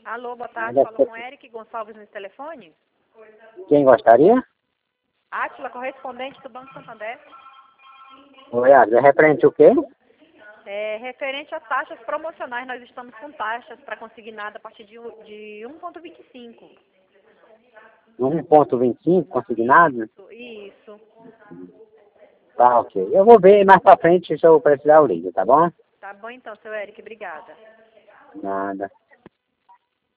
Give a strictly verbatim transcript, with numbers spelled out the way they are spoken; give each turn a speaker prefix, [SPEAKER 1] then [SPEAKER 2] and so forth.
[SPEAKER 1] Alô, boa tarde.
[SPEAKER 2] Deve
[SPEAKER 1] Falou
[SPEAKER 2] ser-
[SPEAKER 1] com Eric Gonçalves no telefone.
[SPEAKER 2] Quem gostaria?
[SPEAKER 1] Átila, correspondente do Banco Santander.
[SPEAKER 2] Oi, Adri, é referente o quê?
[SPEAKER 1] É, referente às taxas promocionais, nós estamos com taxas para consignado a partir de, um- de um vírgula vinte e cinco.
[SPEAKER 2] um ponto vinte e cinco consignado?
[SPEAKER 1] Isso, isso.
[SPEAKER 2] Tá, ok. Eu vou ver mais pra frente, se eu precisar eu ligo, tá bom?
[SPEAKER 1] Tá bom então, seu Eric. Obrigada.
[SPEAKER 2] Nada.